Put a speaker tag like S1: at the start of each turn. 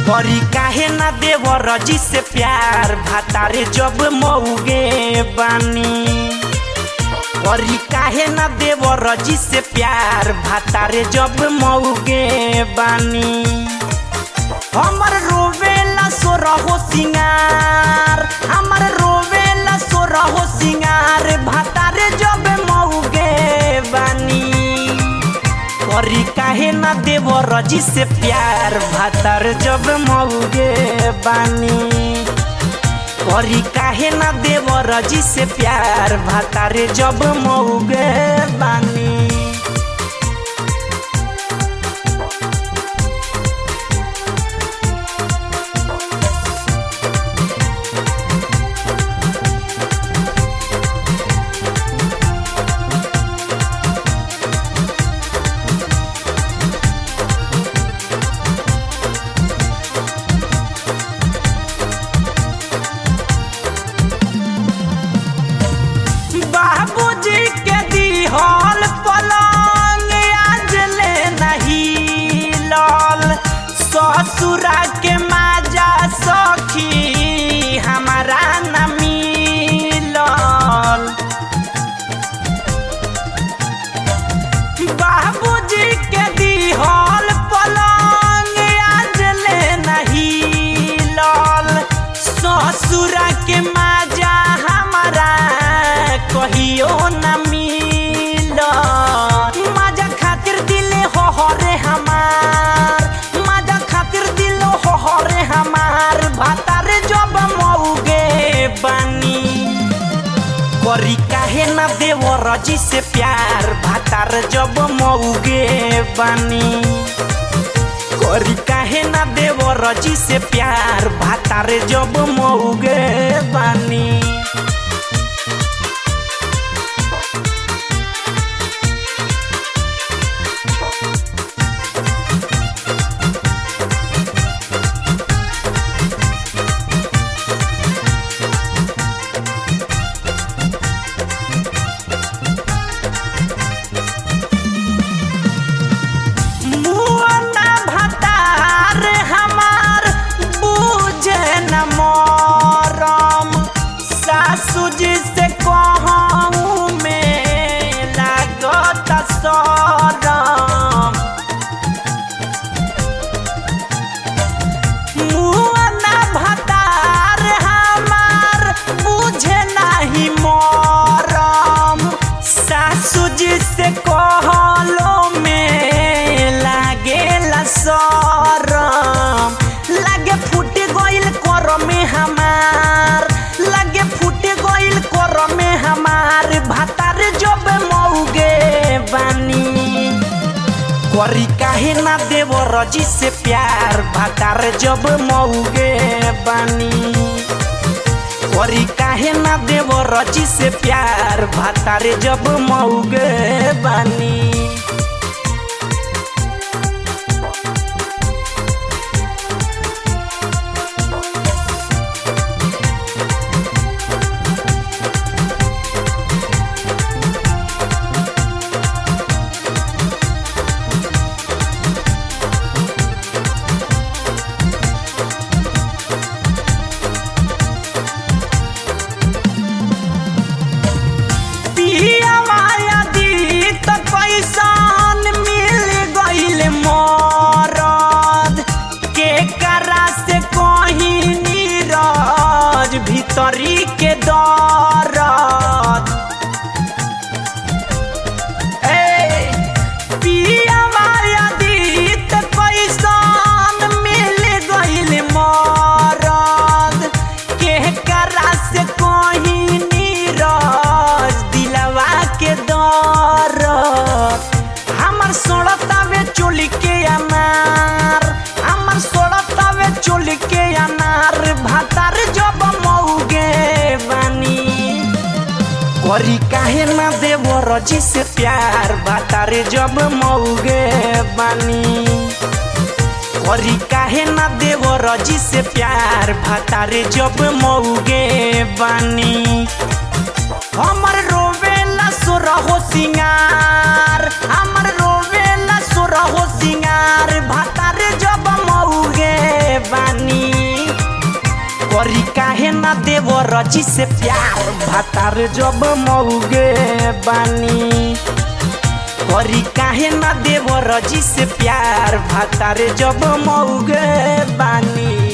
S1: करी काहे ना देवर जी से प्यार भातारे जब मऊगे बानी। करी काहे ना देवर जी से प्यार भातारे जब मऊगे बानी। हमर रोवेला सोरहो सिंगार, हमर रोवेला सोरहो सिंगार भातारे जब मऊगे बानी। करी काहे ना देवर जी से प्यार भातार जब मऊगे बानी। करी काहे ना देवर जी से प्यार भातार जब मऊगे बानी। बाबूजी के दिहल पलंग आज ले नहीं लल, ससुरा के माजा सखी हमारा न मिलल। बाबूजी के दिहल पलंग आज ले नहीं लल, ससुरा के माजा हमारा कहियो न मिल। मजा खातिर दिले हो रे हमार, मजा खातिर दिल हो रे हमार भातारे जब मऊगे बानी। करी काहे ना देवर जी से प्यार भातार जब मऊगे बानी। करी काहे ना देवर जी से प्यार भातारे जब मऊगे बानी। सासुजी से कहूँ में लागत सरम, मुआना भतार हमार बुझे नहीं मरम। सासुजी से कहलो में लागेला सरम, लागे फूट गइल कर में हमार, लागे फूट गइल कर में हमार भातार जब मऊगे बानी। करी काहे ना देवर जी से प्यार भातार जब मऊगे बानी। करी काहे ना देवर जी से प्यार भातार जब मऊगे बानी। कैसन मिल गइल मरद के करा से कहीं नीरज भीतरी के दर्द। पियावा आदित कैसन मिल गइल मरद के करा से कहीं नीरज दिलवा के दर्द। हमर सोड़तावे चोली के अनार, हमर सोड़तावे चोली के अनार भातार जब मऊगे बानी। करी काहे ना देवर जी से प्यार भातार जब मऊगे बानी। करी काहे ना देवर जी से प्यार भातार जब मऊगे बानी। हमर रोवेला सोरहो सिंगार, हमर रोवेला सोरहो सिंगार भातार जब मऊगे बानी। ना देवो रजी से प्यार भातार जब मौगे बानी करी काहे ना देवो रजी से प्यार भातार जब मौगे बानी।